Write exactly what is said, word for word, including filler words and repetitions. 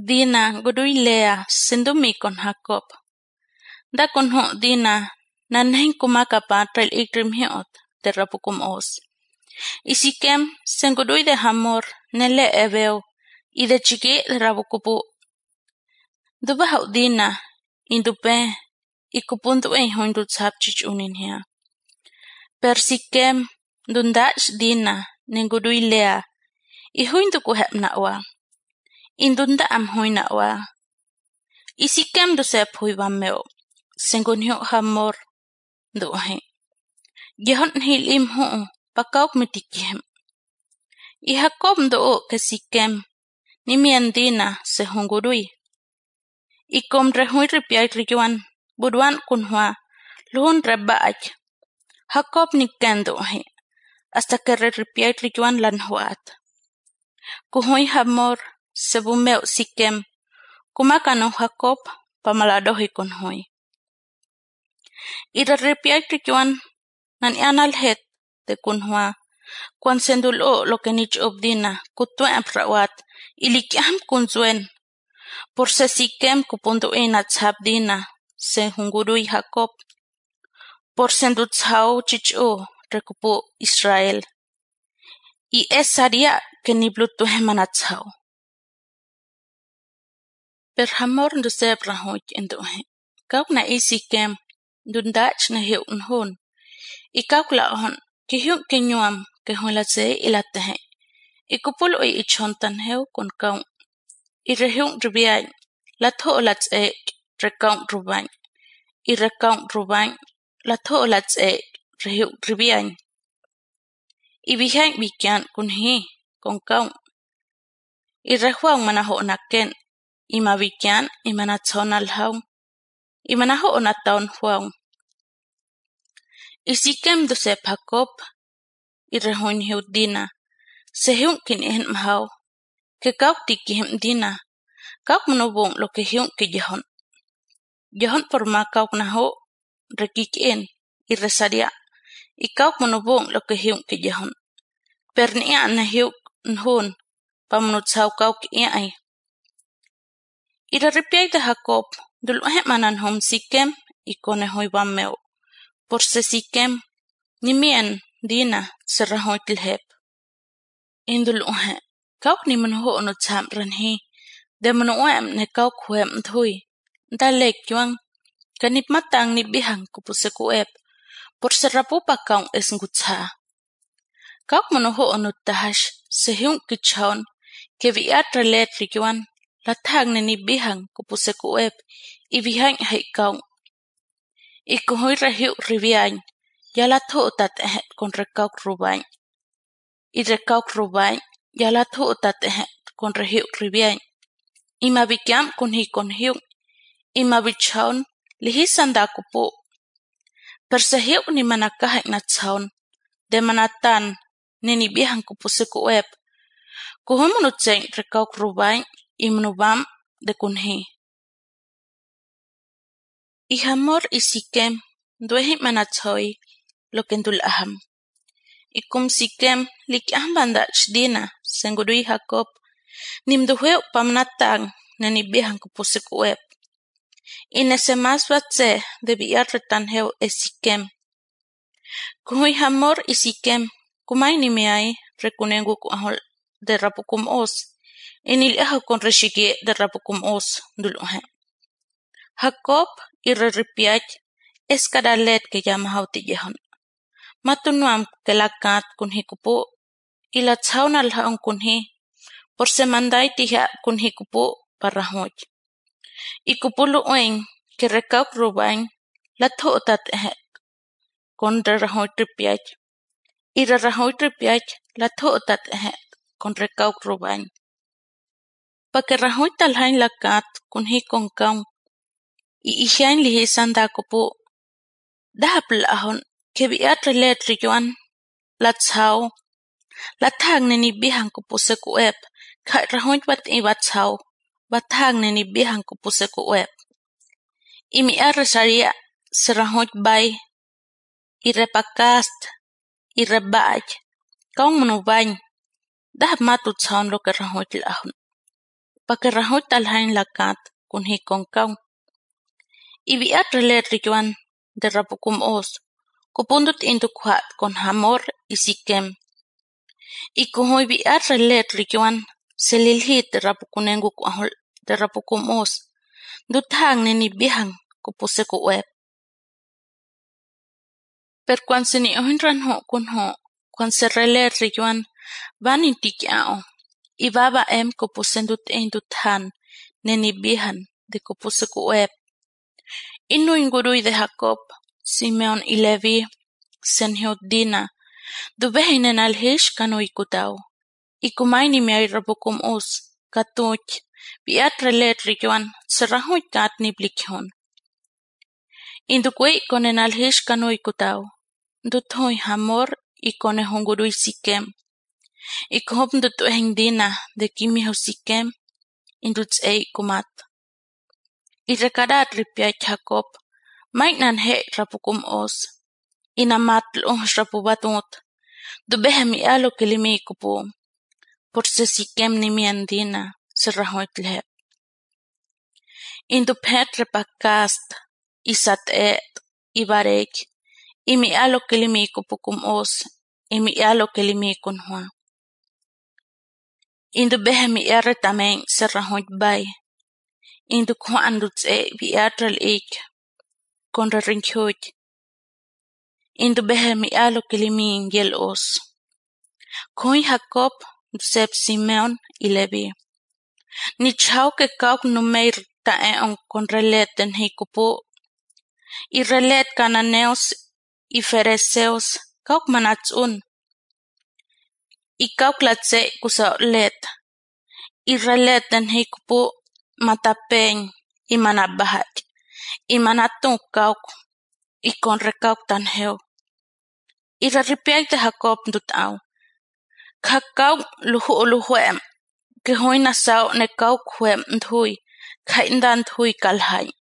Dina gudui Lea sendumi con Jacob. Da con ho Dina nanhen kumakapa trail ikrim hiot de rapukum os. Y Siquem sengudui de Hamor nele eveo y de chiqui de rapukupu. Dubahau Dina indupe y kupuntu en hundu tzap chichunin hia. Per Siquem dundach Dina nengudui Lea y huindu kuhep nawa. Indunda am huina wa. Y Siquem du sep hui vameo. Sengunyo Hamor duhe. Gihon hil im huu pakauk mitikihem. Y Jacob do ke Siquem ni miandina se hungurui. Y kom rehui ripiay riyuan buduan kunhua luhun rebaaj. Jacob ni kenduhe hasta que re ripiay riyuan lan huat. Kuhui Hamor se bumeo Siquem kumakano Jacob pamaladohi kunhui. Y re ripiay riyuan nan anal het de kunhua kwan sendulo lo que nich obdina kutuen prawat ilikiam kunzuen por se Siquem kupundu ina tzabdina se hungurui Jacob por sendu tzao chichu rekupu Israel y esaria que ni blutu hemana tzao per Hamor ndu seb rahoch enduhe kau na i Siquem dundach na hiu nhun y kau la hon que hiu que nyuam que huela se ilatehe y kupulu i ichontan heu con kau y rehiun rubiay la tho la tse rekau rubañ y rekau rubañ la tho la tse rehiu rubiay y bihain bikian kun hi con kau y rehuang manaho naken y mabikian y manatzonal hau y manaho nataun huang y Siquem du sep Jacob y rehuin hiu Dina se hiun kin ihen mahau que kau tikihem Dina kau manubung lo que hiun que yehon yehon por ma kau naho rekikien y resaria y kau manubung lo que hiun que yehon per nia na hiu nhun pamunutzau kau ki ai y re ripiay de Jacob dulhe manan hom Siquem y konehoi bameo por se Siquem ni mien Dina se rahoy tilhep indulhe kau ni manho no tsam ranhi de manuem ne kau khuem thui da lek yuang kanip matang ni bihang kupuse kuep por se rapupa kau es ngutsa kau manho no tahash se hiun kichon que viat relet riyuan la tag ne ni bihang kupuse kuep y bihain hai kau y kuhoy rehiu ribiañ ya la tho tat ehet con rekau rubañ y rekau rubañ ya la tho tat ehet con rehiu ribiañ y mabikiam con hi con hiu y mabichon lihisanda kupu per se hiu ni manakah na tsaun de manatan ne ni bihang kupuse kuep kuhumunu tseng rekau rubañ y manubam de kunhi y Hamor y Siquem duehi manatzoi lo que ndul aham y kum Siquem likiam bandach Dina sengudui Jacob nimduheu pamnatang ne ni bihang kupuse kuep y nese mas batse de biar retanheu es Siquem kuhui Hamor y Siquem kumay ni miay rekunengu kuahol de rapukum os y niliaho con reshikie de rapukum os duluhe Jacob y re ripiach es cada let que llama hautillehon matunuam que la kat kun hikupu y la tsauna alhaon kun hi por se manday tija kun hikupu para hoch y kupulu oin que recau rubañ la thotat ehet con re rahoy ripiach y re rahoy ripiach la thotat ehet con recau rubañ pa que rahoy talhain la kat kun hi con kau y ishain lihisanda kupu dahapl ahon que biat relet riyuan la tsao la tag ne ni bihang kupuse kuep kai rahoy bat i bat tsao batag ne ni bihang kupuse kuep y mi arresaria se rahoy bay y repakast y rebaj kau manubañ dahap matu tsaon lo que rahoy ahon pa que rajuy talhain lakat kun hikon kaw. Ibiat relet riyuan de rapukum os, kupundut indukwat con Hamor y Siquem. Y kuhoy biat relet riyuan selilhit de rapukunengu kuahol de rapukum os, duthang nini bihan kupuse kuweb. Per cuan se ni ohin ranho kunho, cuan se relet riyuan van intikyao, y baba em kupusendut ein duthan nini bihan de kupuse kuweb. Inu ingurui de Jacob, Simeon y Levi, senhiot Dina, dubehinen alhish kanu ikutao, y kumaini miay rapukum os, katuch, biat relet riyuan, serahuy kat niblikhon. Indukui konen alhish kanu ikutao, duthoy Hamor y kone hungurui Siquem, y kohop dutuehen Dina de kimiho Siquem, induts ei kumat. Y rekadat ripiay Jacob, maiknan he rapukum os, inamat luh rapubatut, dubehem i alo kilimi kupu, por se Siquem ni miandina, se rahoit lehep. Induphet repakast, isat et, ibarek, imi alo kilimi kupukum os, imi alo kilimi kunhua. Indubehem i arretamen se rahoit bay, indukhuan duts e biatral ik, con rerinkyuj. Indubehem i alo kilimi yel os. Koy Jacob, dusep Simeon y Levi. Ni chau que kauk numeir taeon con relet den hikupu, y relet cananeos y fereceos kauk manatsun, y kauk latse kusaolet, y relet den hikupu matapen y manabahach, y manatun kauk, y con recauk tanheo. Y raripiay de Jacob dutau, kakau luhu luhuem, que hoy nasao ne kauk huem ndhui, kaindan ndhui kalhai.